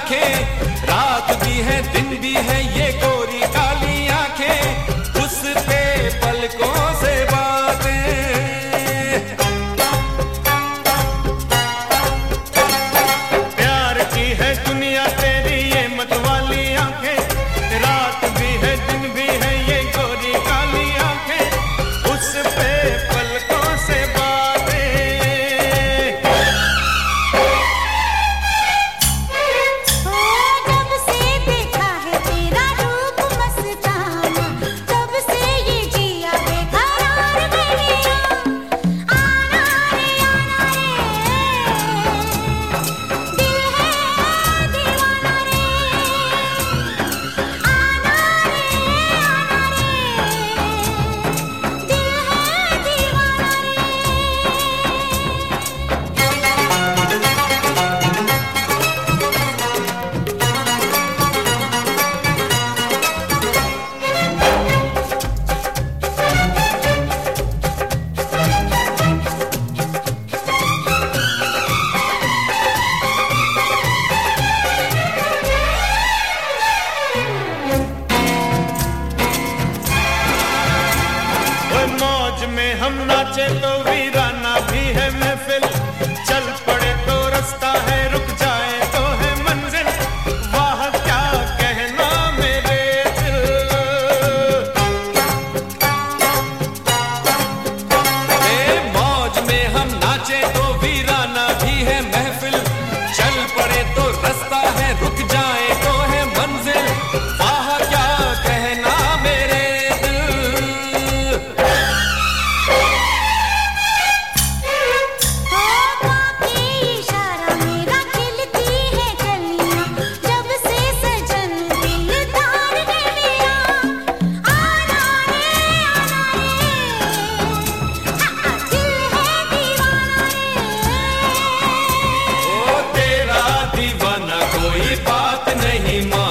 आंखें, रात भी है दिन भी है ये गोरी काली आंखें, उस पे पलकों से बातें। प्यार की है दुनिया तेरी ये मतवाली आंखें, रात भी है दिन भी है ये गोरी काली आंखें, उस पे पलकों से बातें। जब से देखा है तेरा रूप मस्ताना, तब से ये जिया बेकरार मेरिया। आना रे आना रे, दिल है दीवाना रे। आना रे आना रे, दिल है दीवाना ओए मौज में हम नाचे तो वीराना भी है महफिल, चल पड़े तो रास्ता है रुक जाए तो है मंजिल, वाह क्या कहना मेरे दिल। मौज में हम नाचे तो वीराना भी है महफिल, चल पड़े तो रास्ता है रुक जाए तो है मंजिल, वाह क्या कहना मेरे दिल। इशारा मेरा खिलती है कलियां, जब से सजन दिलदार ने लिया। आना रे आना रे, दिल है दीवाना रे। ओ तेरा दीवाना कोई बात नहीं।